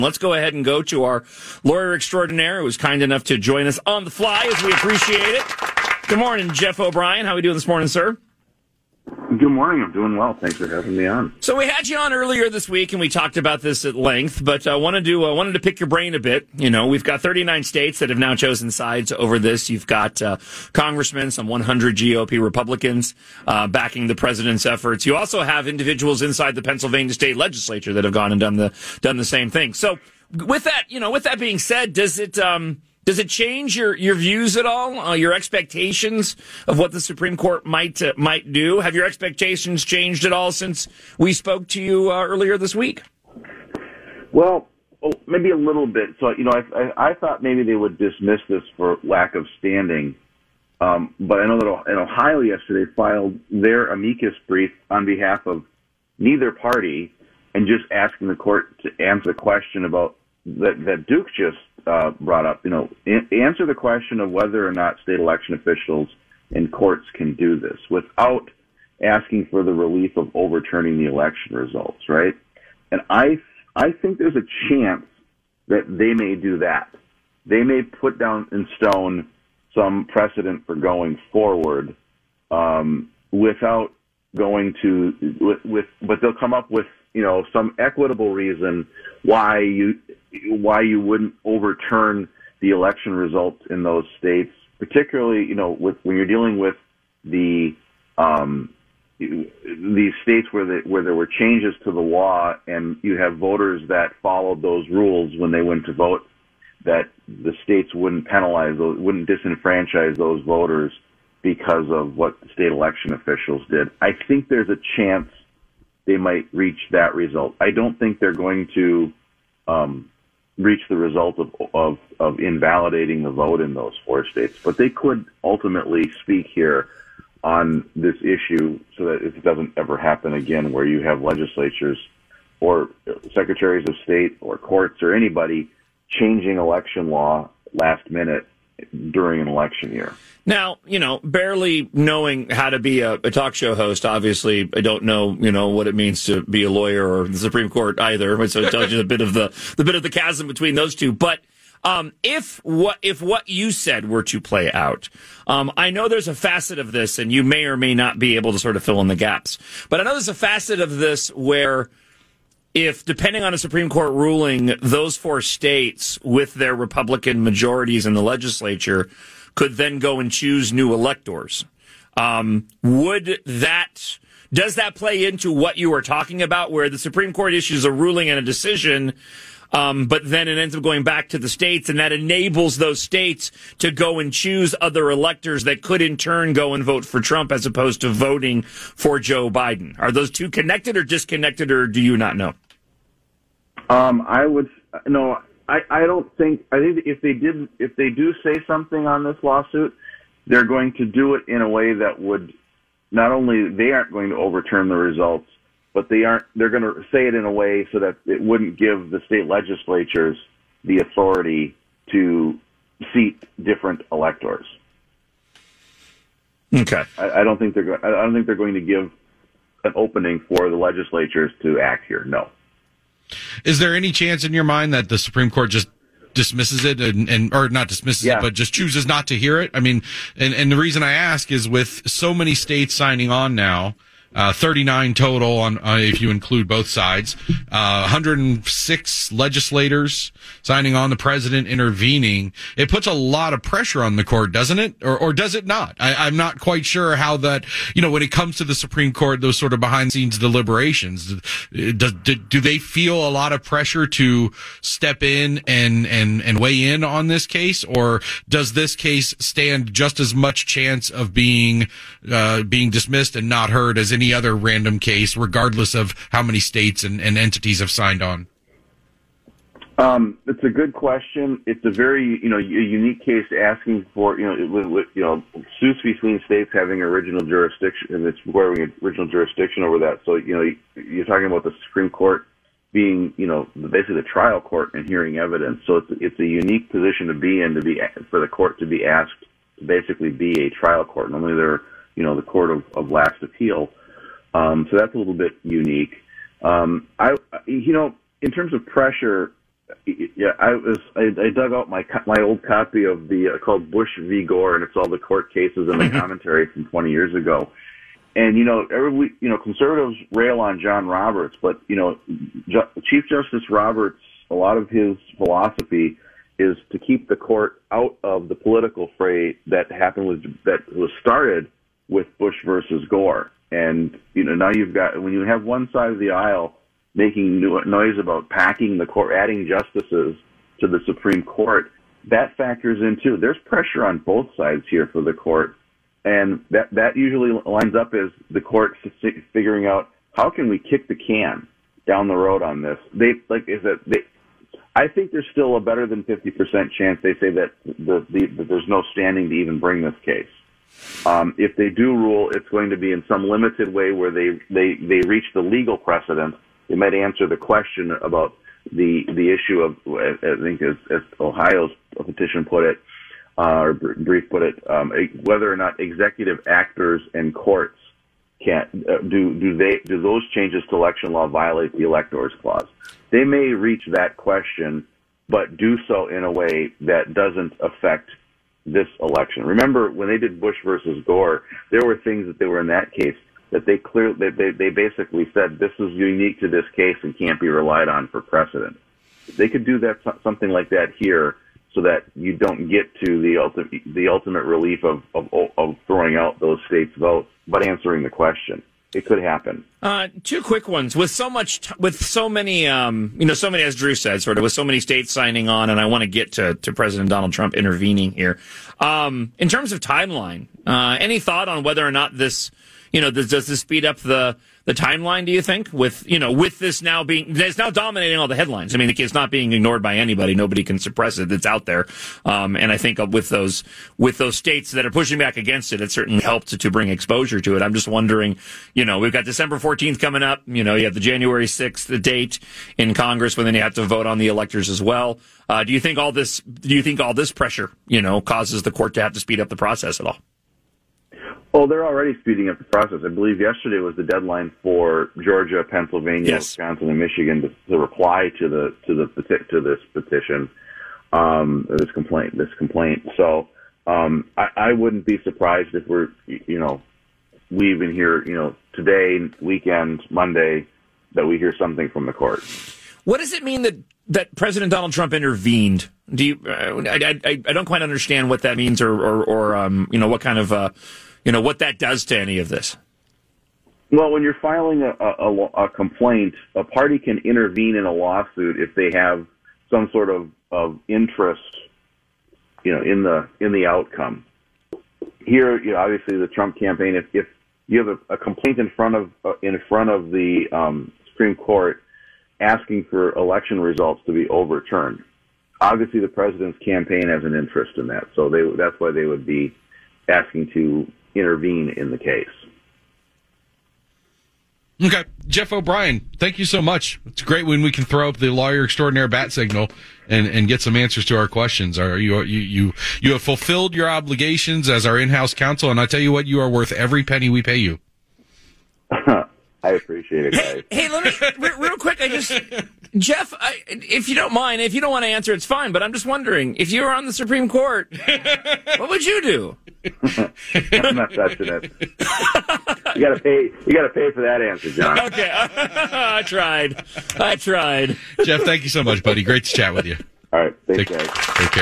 Let's go ahead and go to our lawyer extraordinaire who was kind enough to join us on the fly, as we appreciate it. Good morning, Jeff O'Brien. How are we doing this morning, sir? Good morning. I'm doing well. Thanks for having me on. So we had you on earlier this week, and we talked about this at length, but I wanted to pick your brain a bit. You know, we've got 39 states that have now chosen sides over this. You've got congressmen, some 100 GOP Republicans backing the president's efforts. You also have individuals inside the Pennsylvania state legislature that have gone and done the same thing. So with that being said, does it change your views at all? Your expectations of what the Supreme Court might do? Have your expectations changed at all since we spoke to you earlier this week? Well, maybe a little bit. So, I thought maybe they would dismiss this for lack of standing. But I know that in Ohio yesterday filed their amicus brief on behalf of neither party and just asking the court to answer the question about that Duke just brought up, answer the question of whether or not state election officials and courts can do this without asking for the relief of overturning the election results, right? And I think there's a chance that they may do that. They may put down in stone some precedent for going forward without going to but they'll come up with some equitable reason why you wouldn't overturn the election results in those states, particularly when you're dealing with these states where there were changes to the law and you have voters that followed those rules when they went to vote, that the states wouldn't penalize those, wouldn't disenfranchise those voters because of what the state election officials did. I think there's a chance they might reach that result. I don't think they're going to reach the result of invalidating the vote in those four states, but they could ultimately speak here on this issue so that it doesn't ever happen again, where you have legislatures or secretaries of state or courts or anybody changing election law last minute during an election year. Now, barely knowing how to be a talk show host, obviously, I don't know, what it means to be a lawyer or the Supreme Court either. So it tells you a bit of the chasm between those two. But if what you said were to play out, I know there's a facet of this, and you may or may not be able to sort of fill in the gaps. But I know there's a facet of this where, if, depending on a Supreme Court ruling, those four states with their Republican majorities in the legislature could then go and choose new electors. Does that play into what you were talking about, where the Supreme Court issues a ruling and a decision, but then it ends up going back to the states, and that enables those states to go and choose other electors that could in turn go and vote for Trump as opposed to voting for Joe Biden? Are those two connected or disconnected, or do you not know? I don't think. I think if they do say something on this lawsuit, they're going to do it in a way that would not only they aren't going to overturn the results, but they're going to say it in a way so that it wouldn't give the state legislatures the authority to seat different electors. Okay. I don't think they're going to give an opening for the legislatures to act here. No. Is there any chance in your mind that the Supreme Court just dismisses it or not dismisses it, but just chooses not to hear it? I mean, and the reason I ask is with so many states signing on now, 39 total on if you include both sides, 106 legislators signing on, the president intervening. It puts a lot of pressure on the court, doesn't it? Or does it not? I'm not quite sure how that, when it comes to the Supreme Court, those sort of behind the scenes deliberations, do they feel a lot of pressure to step in and weigh in on this case? Or does this case stand just as much chance of being dismissed and not heard as any other random case, regardless of how many states and entities have signed on? It's a good question. It's a very, a unique case asking for, suits between states having original jurisdiction, and it's requiring original jurisdiction over that. So, you're talking about the Supreme Court being, basically the trial court and hearing evidence. So it's a unique position to be in, for the court to be asked to basically be a trial court. Normally they're, the court of last appeal. So that's a little bit unique. In terms of pressure, Yeah, I dug out my old copy of the called Bush v. Gore, and it's all the court cases and the commentary from 20 years ago. And every week, conservatives rail on John Roberts, but Chief Justice Roberts, a lot of his philosophy is to keep the court out of the political fray that was started with Bush versus Gore. And now you've got, when you have one side of the aisle making noise about packing the court, adding justices to the Supreme Court, that factors in too. There's pressure on both sides here for the court, and that usually lines up as the court figuring out how can we kick the can down the road on this. I think there's still a better than 50% chance they say that that there's no standing to even bring this case. If they do rule, it's going to be in some limited way where they reach the legal precedent. They might answer the question about the issue of, I think as Ohio's petition put it, or brief put it, whether or not executive actors and courts can do those changes to election law violate the Electors Clause. They may reach that question, but do so in a way that doesn't affect this election. Remember, when they did Bush versus Gore, there were things that they were in that case that they basically said this is unique to this case and can't be relied on for precedent. They could do that, something like that here, so that you don't get to the ultimate relief of throwing out those states' votes, but answering the question. It could happen. Two quick ones. With so many, as Drew said, sort of with so many states signing on, and I want to get to President Donald Trump intervening here. In terms of timeline, any thought on whether or not this, does this speed up the timeline, do you think, with this now it's now dominating all the headlines? I mean, it's not being ignored by anybody. Nobody can suppress it. It's out there. And I think with those states that are pushing back against it, it certainly helped to bring exposure to it. I'm just wondering, we've got December 14th coming up. You have the January 6th date in Congress when then you have to vote on the electors as well. Do you think all this pressure, causes the court to have to speed up the process at all? Oh, they're already speeding up the process. I believe yesterday was the deadline for Georgia, Pennsylvania, yes, Wisconsin, and Michigan to reply to this petition, this complaint. So I wouldn't be surprised if we even hear today, weekend, Monday, that we hear something from the court. What does it mean that President Donald Trump intervened? Do you? I don't quite understand what that means, or what kind of what that does to any of this. Well, when you're filing a complaint, a party can intervene in a lawsuit if they have some sort of interest, in the outcome. Here, obviously, the Trump campaign. If you have a complaint in front of the Supreme Court asking for election results to be overturned, obviously the president's campaign has an interest in that. So that's why they would be asking to intervene in the case. Okay. Jeff O'Brien, thank you so much. It's great when we can throw up the lawyer extraordinaire bat signal and get some answers to our questions. You have fulfilled your obligations as our in-house counsel, and I tell you what, you are worth every penny we pay you. I appreciate it, guys. Hey, let me, real quick, Jeff, if you don't mind, if you don't want to answer, it's fine, but I'm just wondering, if you were on the Supreme Court, what would you do? I'm not touching it. You gotta pay for that answer, John. Okay. I tried. Jeff, thank you so much, buddy. Great to chat with you. All right. Thanks, Take guys. care.